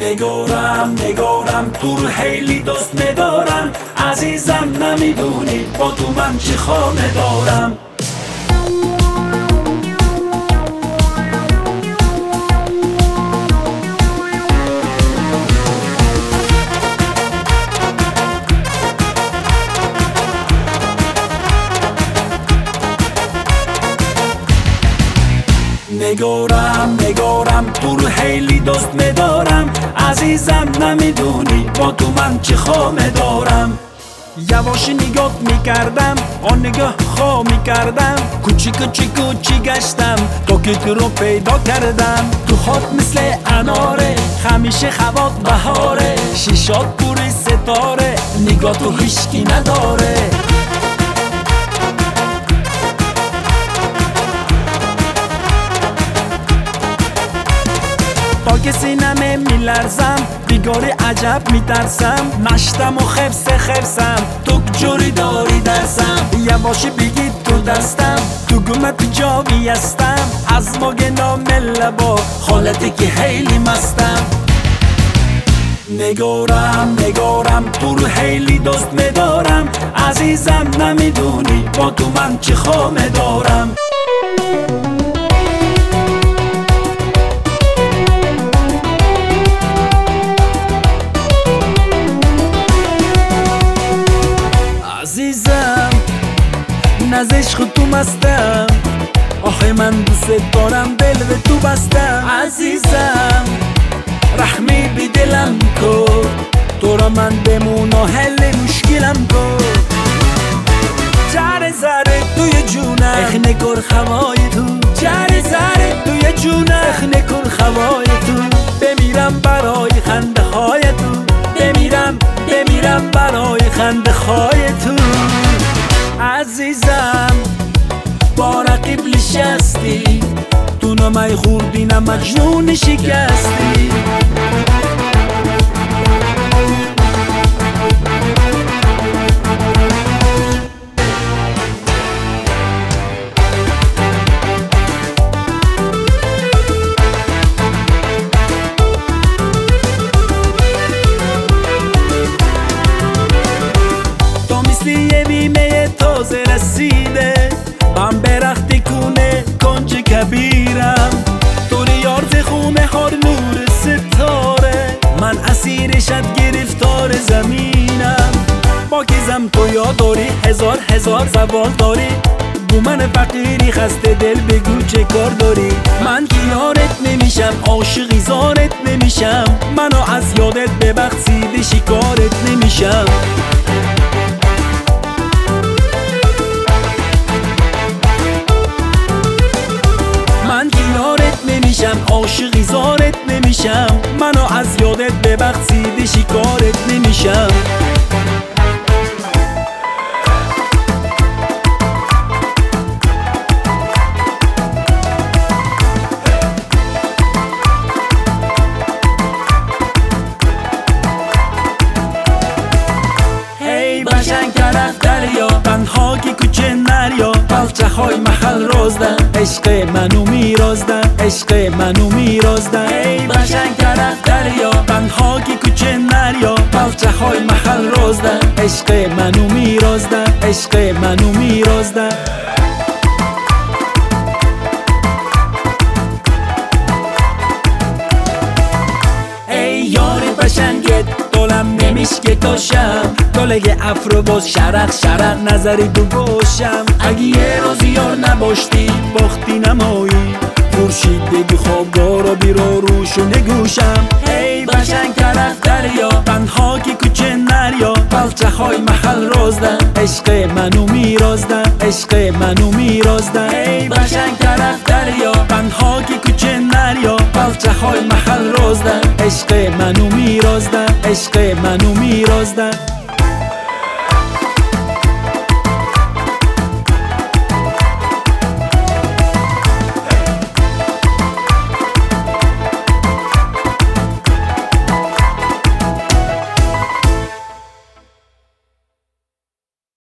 نگارم تو رو خیلی دوست ندارم عزیزم، نمیدونی با تو من چه خانه دارم. نگارم تو رو خیلی دوست ندارم عزیزم، نمیدونی با تو من چه خانه دارم. یواش نگاه میکردم آن نگاه خواه میکردم، کوچی گشتم تا که تو رو پیدا کردم. تو خود مثل اناره همیشه خواد بهاره، شیشات پوری ستاره نگاه تو هیچکی نداره. تا که سینمه میلرزم بیگاری عجب میترسم، مشتم و خفسم تو جوری داری درسم. یواشی بگید تو دستم تو گمت جا بیستم، از ما گنام لبا حالتی که خیلی مستم. نگارم تو رو خیلی دوست ندارم عزیزم، نمیدونی با تو من چه خانه دارم. عزیزم نز عشق تو مستم، آخه من دوست دارم دل به تو بستم. عزیزم رحمی بی دلم کن، تو را من بمون و حل مشکلم کن. ذره توی جونم اخنه کن خوای تو، ذره توی جونم اخنه کن خوای تو. بمیرم برای خنده های تو، بمیرم برای خنده های تو. عزیزم با رقیب نشستی، تو نمی خوردی نه مجنون شکستی. یه بیمه تازه رسیده من برختی کونه کنج کبیرم، تو ریاض خونه هار نور ستاره، من اسیرشت گرفتار زمینم. با کیزم تو یاد داری هزار زبان داری، بو من فقیری خسته دل بگو چه کار داری. من که یارت نمیشم عاشقی زارت نمیشم، منو از یادت ببخشیده شکارت نمیشم. عاشقی زارت نمیشم، منو از یادت ببخشیده شکارت نمیشم. هی بشنگ طرف دریا بندها که کوچه نریا، بلچه های محل رازدن عشق منو میرازدن، عشق منو میرازدن. ای بشنگ طرف دریا بندها که کوچه نریا، بلچه های محل رازدن عشق منو میرازدن، عشق منو میرازدن. ای یار بشنگت دلم نمیشکه تاشم، دلگ افرو باز شرق نظری دو باشم. اگه یه روز یار نباشتی باختی نمایی، خورشید بگی خوابگاه بیرو روشو نگوشم. هی بشنگ طرف دریا بندها که کوچه نریا، بلچه های محل رازدن عشق منو میرازدن، عشق منو میرازدن. هی بشنگ طرف دریا بندها که کوچه نریا، بلچه های محل رازدن عشق منو میرازدن، عشق منو میرازدن.